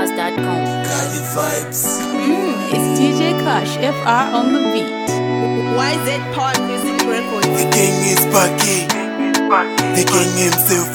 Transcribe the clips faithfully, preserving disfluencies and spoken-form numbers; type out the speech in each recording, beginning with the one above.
bars dot com. Cali vibes. Mm, it's D J Kush, F R on the beat. Y Z Pod Music Records. The king is Bucky. The king himself.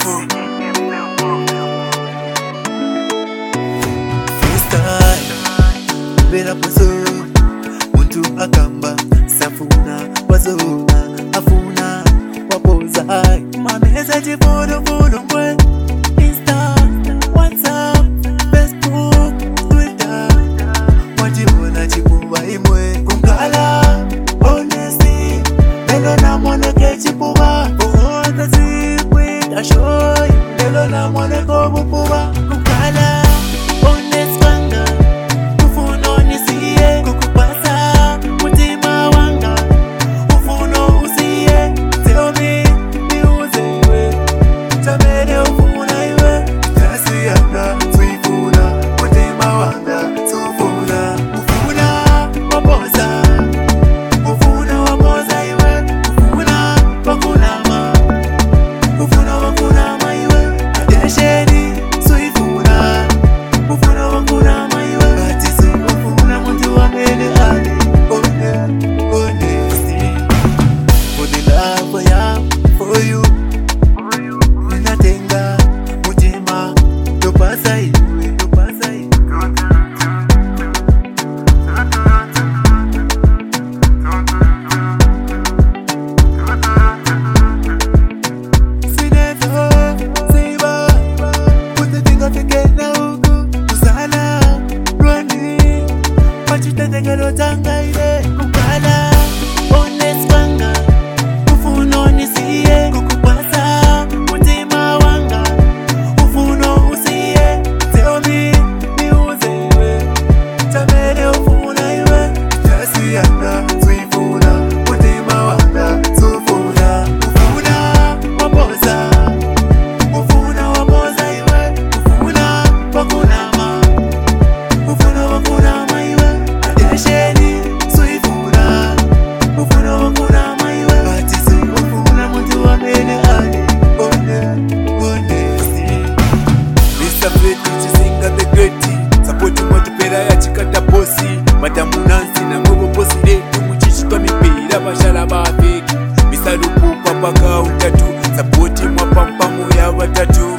Freestyle. Bera puzo. Muntu akamba. Safuna. Wazona. Afuna. Wapoza. Mameza jibolo bolo mwe. Insta. WhatsApp. Facebook. Twitter. Wajibona chipuwa imwe. Kungala. Honesty. Lelo na mwane ke chipuwa. Oh, the secret. I show you. Lelo na mwane ko bupuwa. Kungala. Honest wanga. Ufuno nisiye. Kukupasa. Mutima wanga. Ufuno usiye. Tell me. Niuze iwe. Chamele ufuna iwe. Kasi yanga. Tuifuna. Mutima wanga. Tufuna. Ufuna. Wapoza. Ufuna wapoza iwe. Ufuna. Wakunama. Ufuna wakunama iwe. Adesheni. Suifuna. Ufuna wakunama iwe. Batisi. Ufuna muntu wamele ali. One. Honesty. For the love I have for you. Ninatenga. Mutima. Topasa iwe. Topasa iwe. Sinezo, siba, utetinga fikena huku, usala, rwani, machutetekelo tanga ile, kukala, honest wanga, ufuno nisiye, kukupasa, mutima wanga, ufuno usiye, tell me, niuze iwe, chamele ufuna iwe, kasi yanga, tuifuna, mutima wanga, tufuna, ufuna, wapoza, ufuna wapoza iwe, ufuna, wakunama, ufuna wakunama iwe, adesheni, suifuna, ufuna wakunama iwe, batisi, ufuna muntu wamele ali, one, honesty. Mister Freddy chizinga the great, support moto pera ya chikata bosi, Madamu Nancy na mwobo bosi letu, muchichika mipira bashala bafeki, Mister Lupu kwa paka utatu, support mwa pampamu ya watatu.